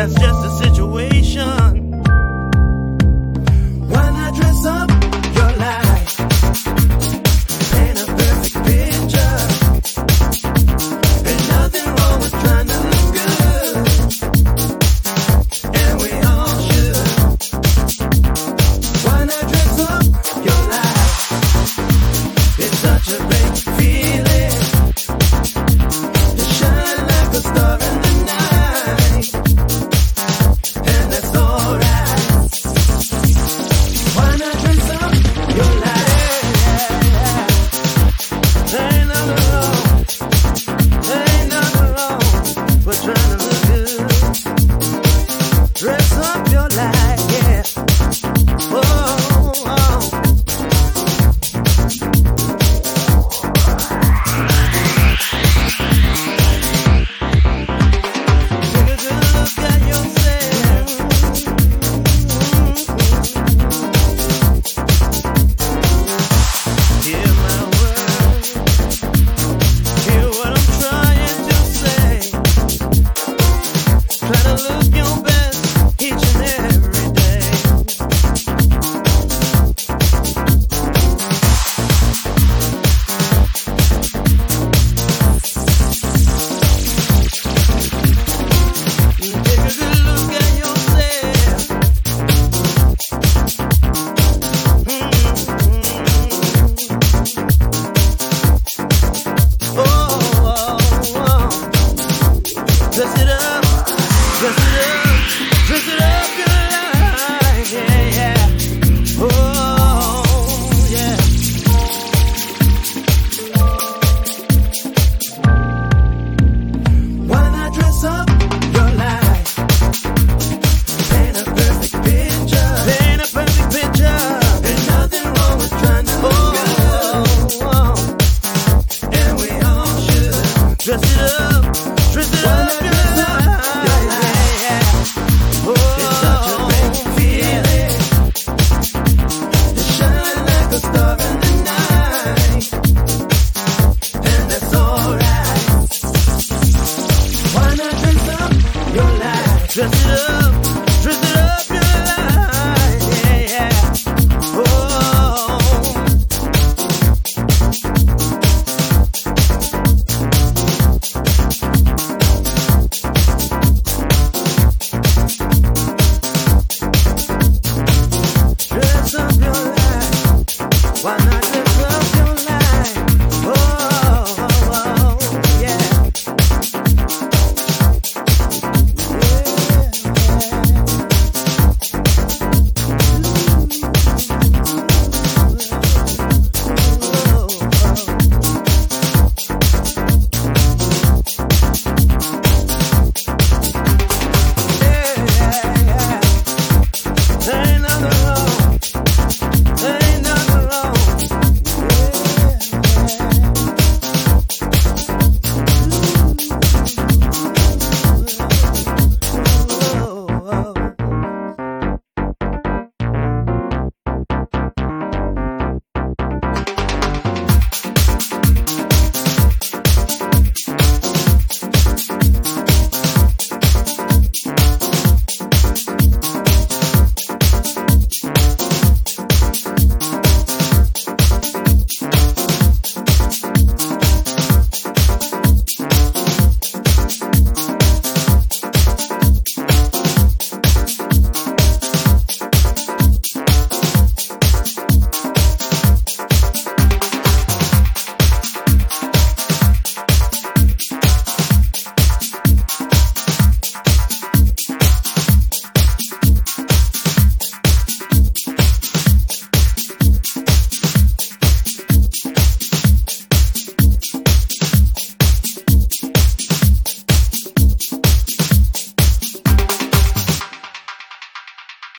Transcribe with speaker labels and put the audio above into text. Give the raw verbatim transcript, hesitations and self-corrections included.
Speaker 1: That's just the situation. Why not dress up your life? Paint a perfect picture. There's nothing wrong with trying to look good, and we all should. Why not dress up your life? It's such a great feeling to shine like a star in the night, and that's alright. Why not dress up your life? Ain't nothing wrong, ain't nothing wrong with trying to look good. Dress up your life, yeah. Oh, oh. Take a good look at yourself. Hear my words, hear what I'm trying to say. Try to look your best each and every day. Take a good look at yourself. Mm-hmm. Oh, oh, oh. Dress it up, dress it up, dress it up your life, yeah, yeah. Oh, yeah. Why not dress up your life? Paint a perfect picture. Paint a perfect picture. There's nothing wrong with trying to look good, and we all should. Dress it up, dress it up your